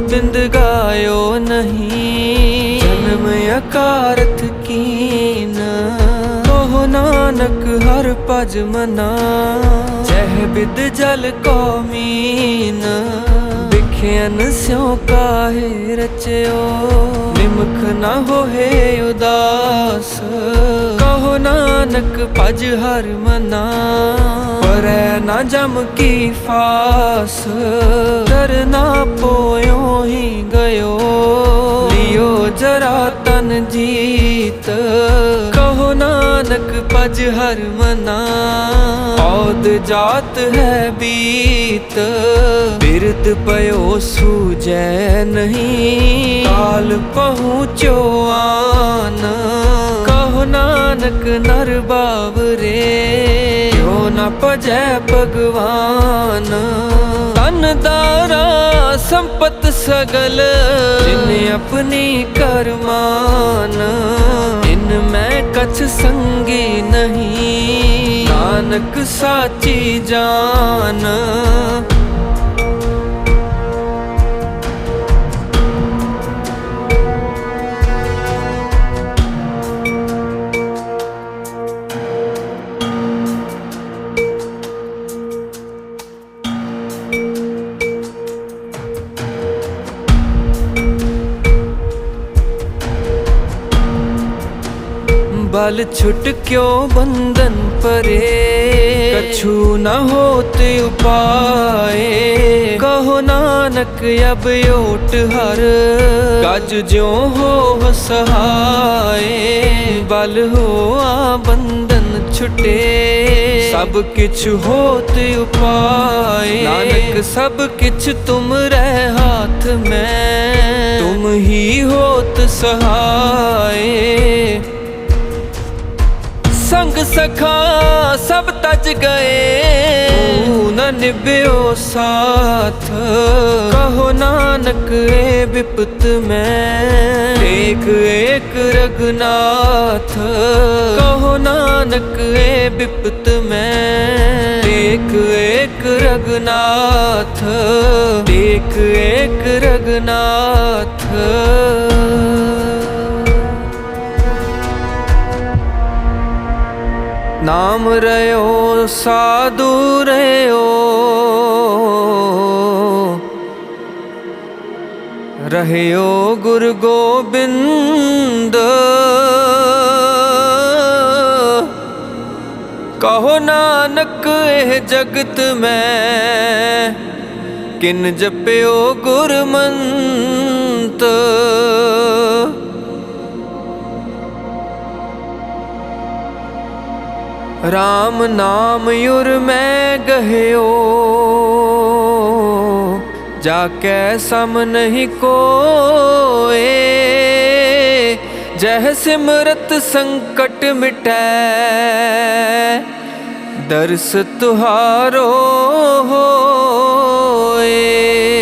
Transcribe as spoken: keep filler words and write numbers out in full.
बिंद गायो नहीं। जन्म अकारथ कीन कहो नानक हर भज मना। जह बिद जल को मीन बिख्यन स्यों काहे रचयो। निमख न होए उदास कहो नानक भज हर मना। परै न जम की फास डरना पोयो ही गयो। लियो जरा तन जीत कहो नानक भज हर मना। औद जात है बीत बिरद पयो सूझै नहीं। काल पहुँचो आन कहो नानक नर बावरे। क्यों न भजै भगवान धन दारा संपत सगल। जिन अपनी करमान इन मैं कछ संगी नहीं। नानक साची जान बल छुट क्यों बंधन परे। कछु न होत उपाय कहो नानक अब ओट हर। गज ज्यों हो सहाय बल हो आ बंधन छुटे। सब किछ होत उपाय नानक सब किछ तुम रे हाथ में। तुम ही होत सहाय संग सखा सब तज गए न निभ्यो साथ। कहो नानक ए विपत में एक एक रघुनाथ। कहो नानक ए विपत में एक एक रघुनाथ। एक एक रघुनाथ। नाम रयो साधु रयो रहयो गुरु गोबिंद। कहो नानक एह जगत में किन जप्यो गुरमंत। राम नाम युर मैं गह्यो जाकै सम नहीं कोए। जह सिमरत संकट मिटै दर्श तुहारो होए।